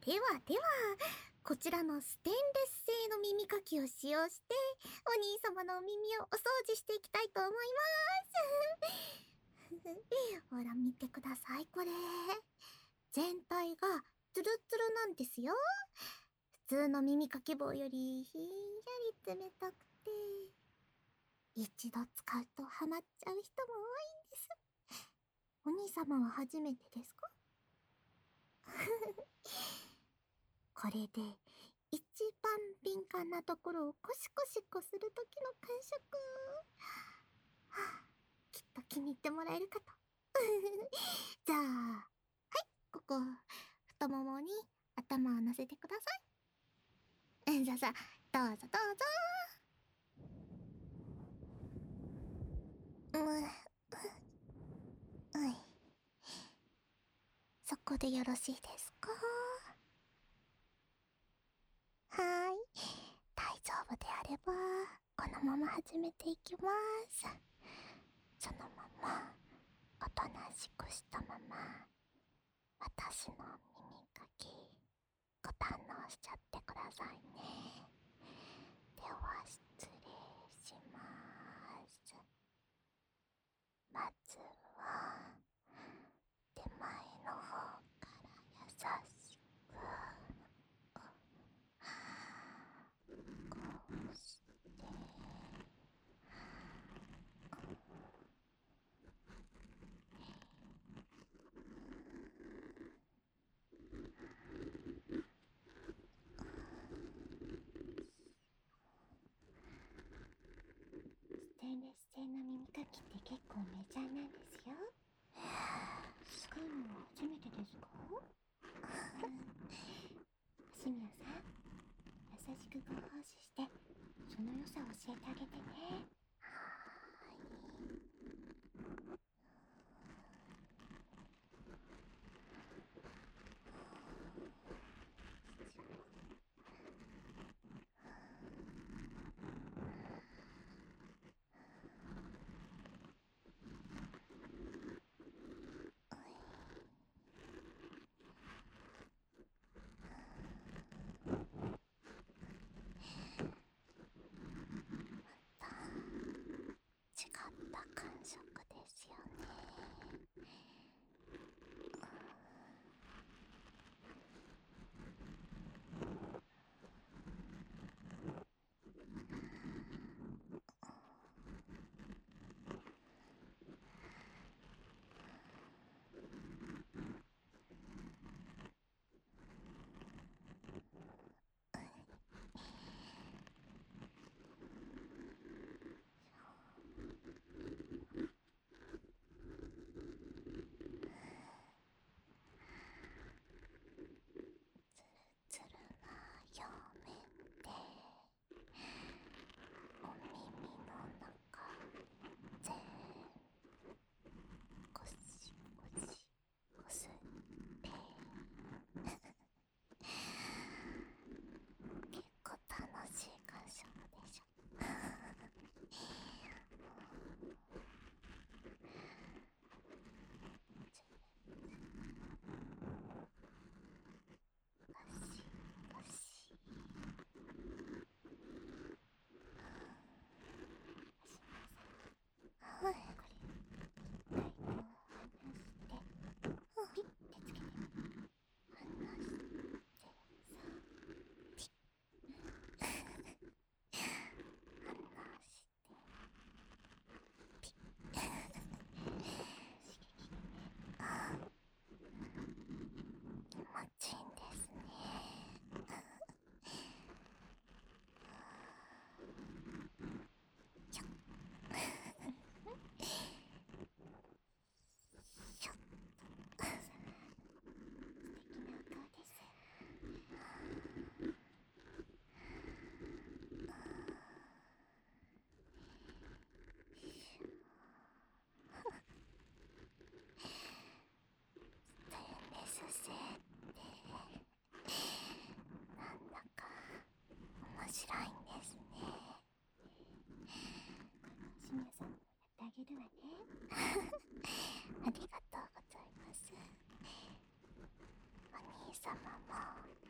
ではでは、こちらのステンレス製の耳かきを使用して、お兄様のお耳をお掃除していきたいと思います。ほら見てください、これ。全体がツルツルなんですよ。普通の耳かき棒よりひんやり冷たくて、一度使うとハマっちゃう人も多いんです。お兄様は初めてですか？これで一番敏感なところをコシコシこする時の感触、はあ、きっと気に入ってもらえるかと。じゃあ、はい、ここ、太ももに頭を乗せてください。じゃあさ、どうぞどうぞ。はい。そこでよろしいですか？はーい。大丈夫であれば、このまま始めていきます。そのまま、おとなしくしたまま、私の耳かき、ご堪能しちゃってくださいね。では、失礼します。まずは、手前の方から優しく、こうして、ステンレス製の耳かきって結構メジャーなんですよ。使うのは初めてですか？橋宮さん、優しくご奉仕して、その良さを教えてあげてね。違った感触ですよね。ツルな表面でお耳の中全部ゴシゴシこすって結構楽しい感触でしょ？ゴシゴシ。はい、これ一回こう離してピッてつけて離してさ、ピッ離してピッ刺激がね、気持ちいいんですね。ちょっしょっと素敵なお顔です。ステンレス製ってなんだか面白いんですね。シニアさんもやってあげるわね。ありがとうございます。お兄様も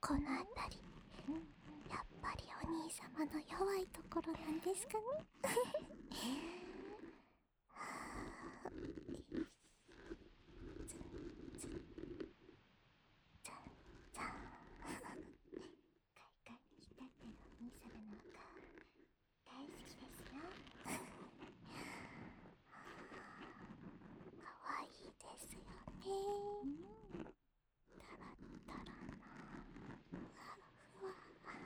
このあたり、やっぱりお兄様の弱いところなんですかね。じゃじゃカイカイに浸ってるお兄様のお顔大好きですよ。かわいいですよね。タラッタラなふわふわ。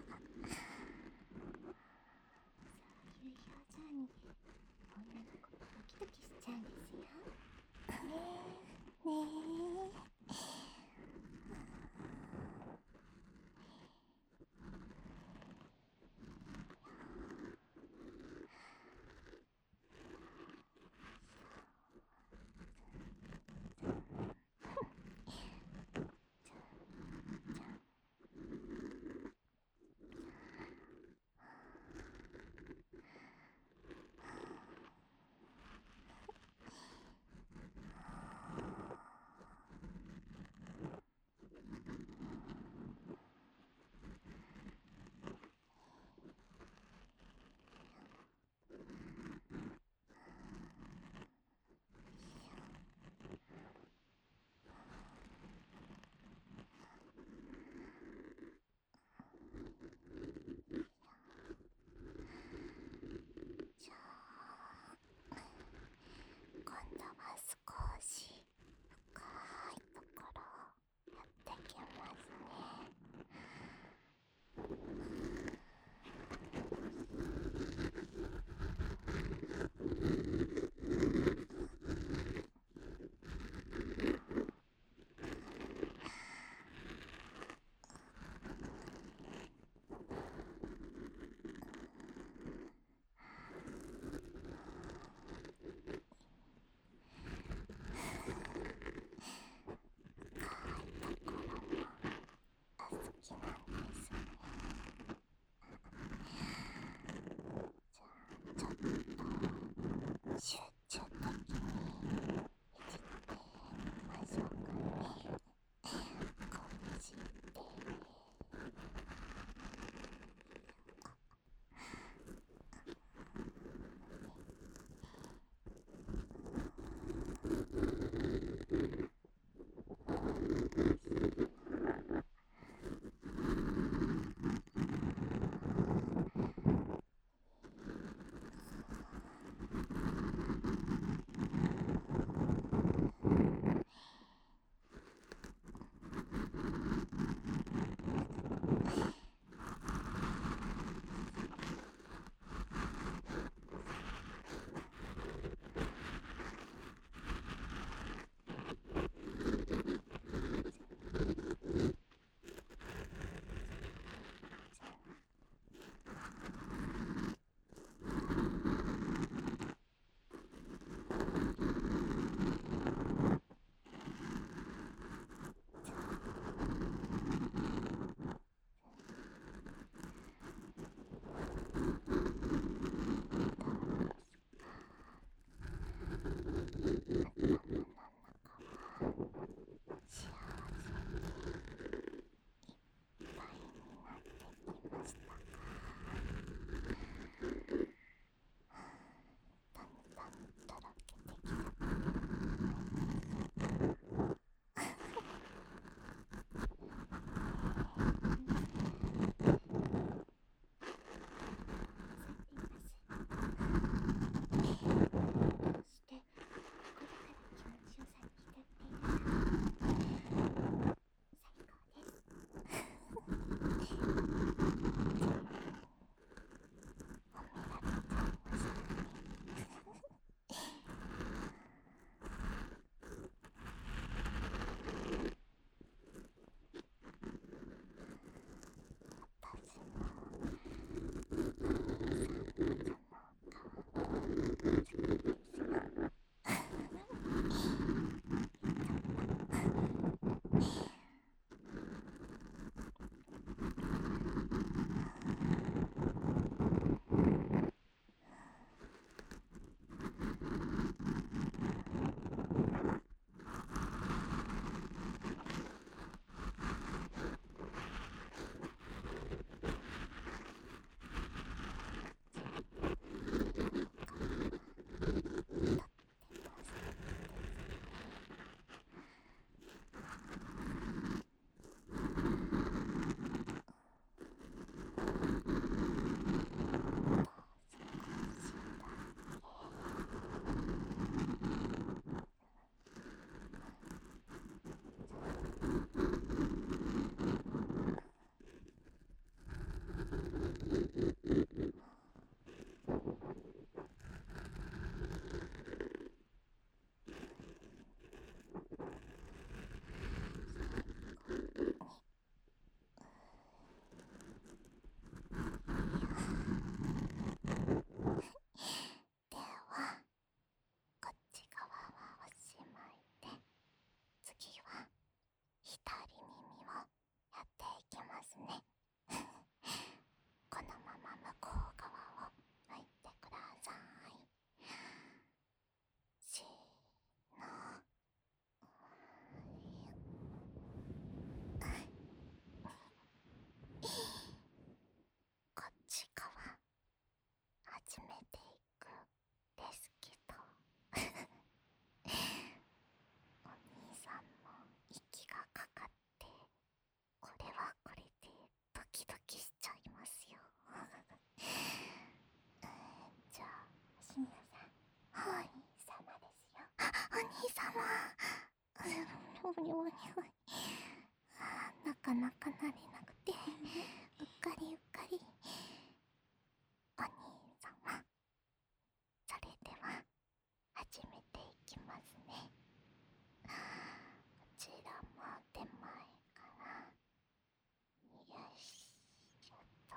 そういう表情に女の子もドキドキしちゃうんですよ。ねえねえ。 様。なかなかなれなくて、うっかりうっかり。お兄様、それでは始めていきますね。こちらも手前からよしちょっと。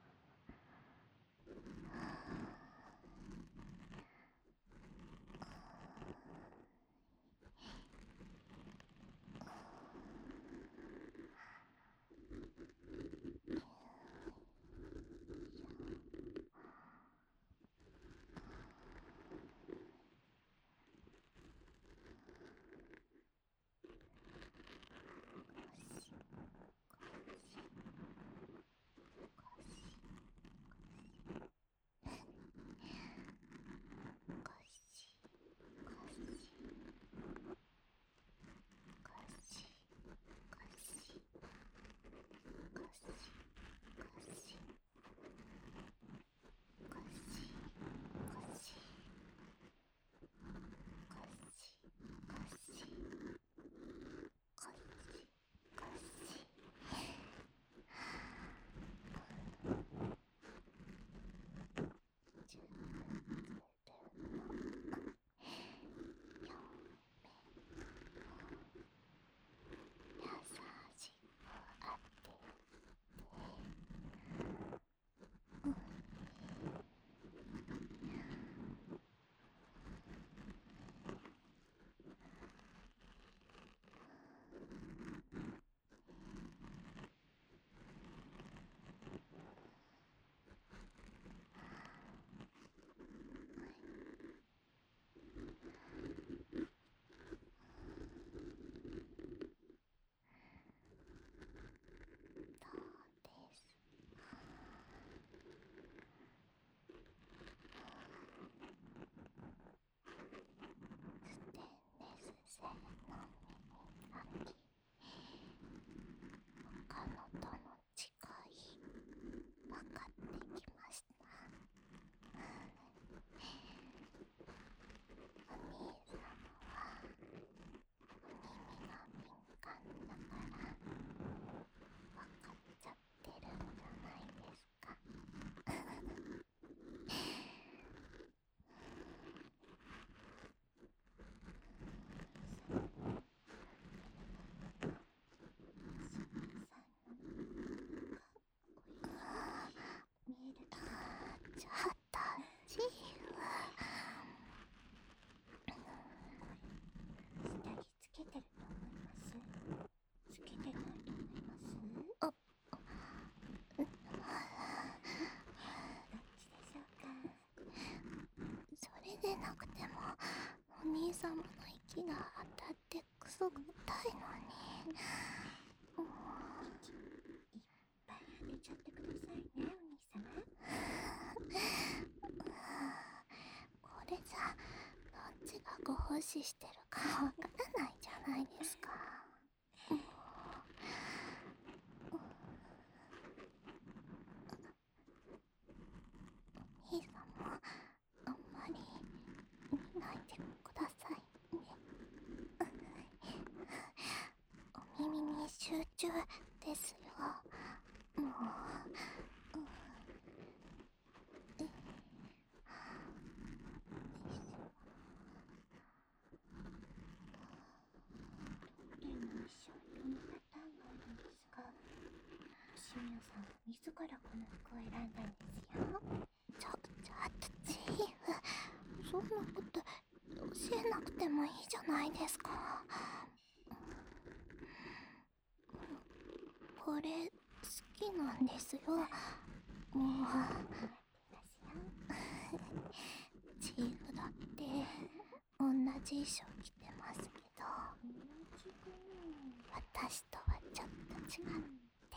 他のとの違い分かってきました。お兄様はお耳が敏感だから分かっちゃってるんじゃないですか。見えるけど、ちょっとチーフ、下着つけてると思います？つけてないと思います？どっちでしょうか？それでなくてもお兄様の息が当たってくすぐったいのに。いっぱい当てちゃってくださいね、お兄様。これじゃどっちがご奉仕してるかわからないじゃないですか。お兄様、あんまり見ないでくださいね。お耳に集中ですよ。もう、どれの衣装いろんなパターンがあるんですが、シミオさんは自らこの服を選んだんですよ。ちょっとチーフ、そんなこと教えなくてもいいじゃないですか。これ好きなんですよ。もうチーフだって同じ衣装着てますけど、私とはちょっと違って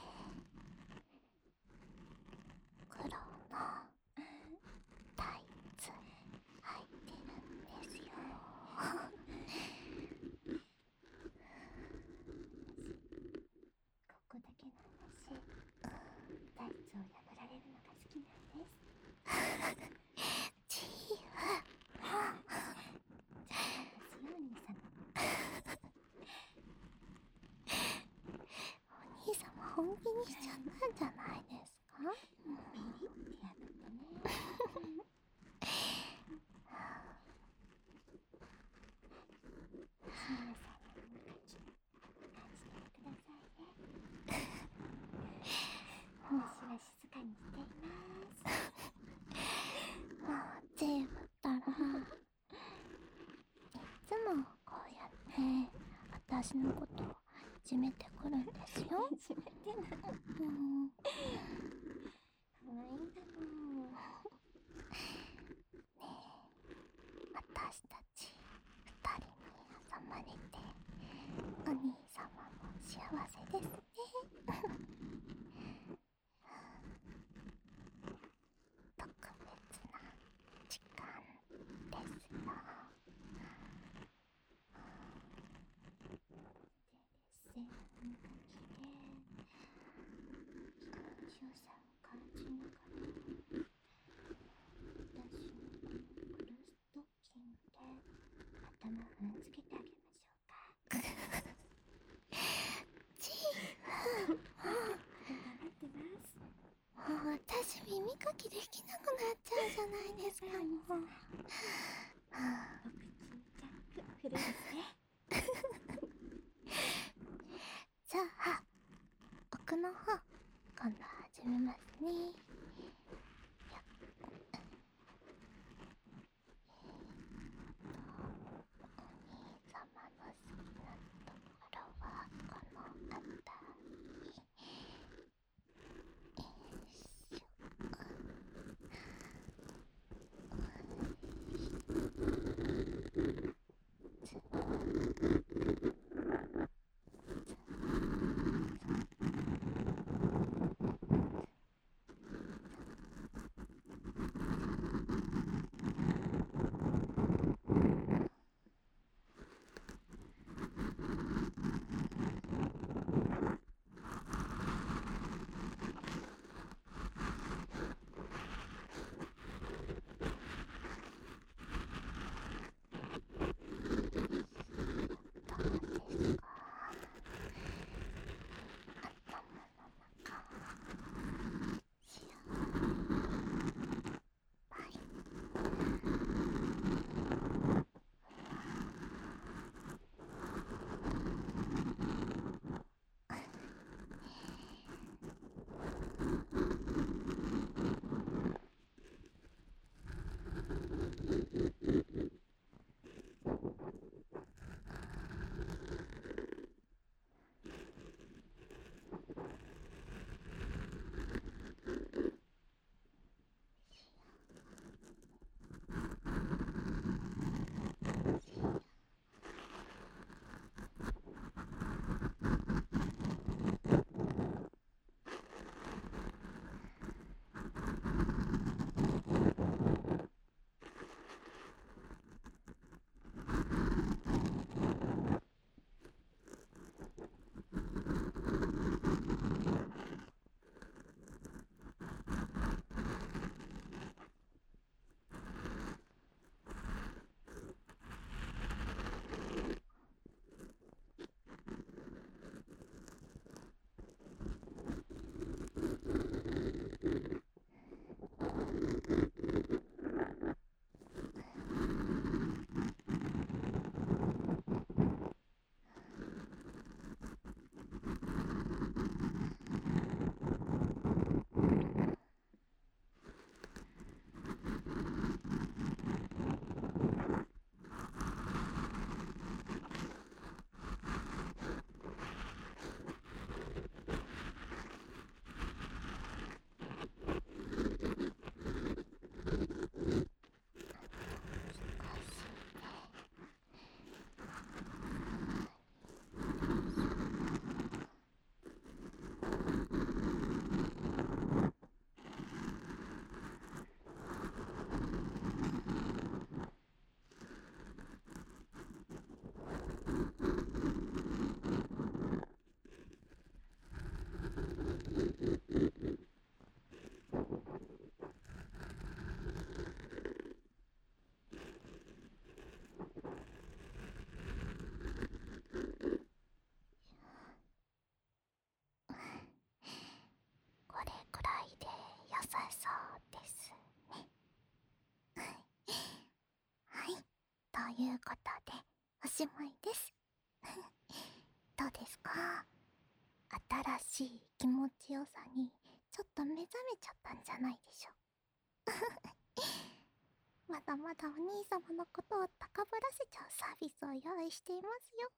黒のタイツ履いてるんですよ。ここだけの話、タイツを破られるのが好きなんです。チーフ、そうなんですよ、お兄様。 本気にしちゃったんじゃないですか？ ピリってやったね。シナラさんの耳かき、感じてくださいね。私は静かにしています。 もうチームったらいつもこうやって私のことをいじめてくるんですよ。 いじめてない。可愛いんだもん。 私たち2人に挟まれてお兄様も幸せですね。特別な時間ですよ。 で、劣勢の耳かきで気持ちよさを感じながら、私のこのクロストッキングで頭を踏んづけてあげましょうか。 チーム頑張ってます。 もう私耳かきできなくなっちゃうじゃないですか。もうお口にジャック振るんですね。 じゃあ奥の方今度始めますね。お兄様の好きなところはこの辺り。 しまいです。どうですか？新しい気持ちよさにちょっと目覚めちゃったんじゃないでしょう。まだまだお兄様のことを高ぶらせちゃうサービスを用意していますよ。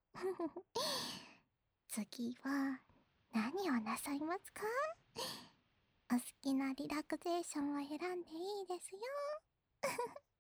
次は何をなさいますか？お好きなリラクゼーションを選んでいいですよ。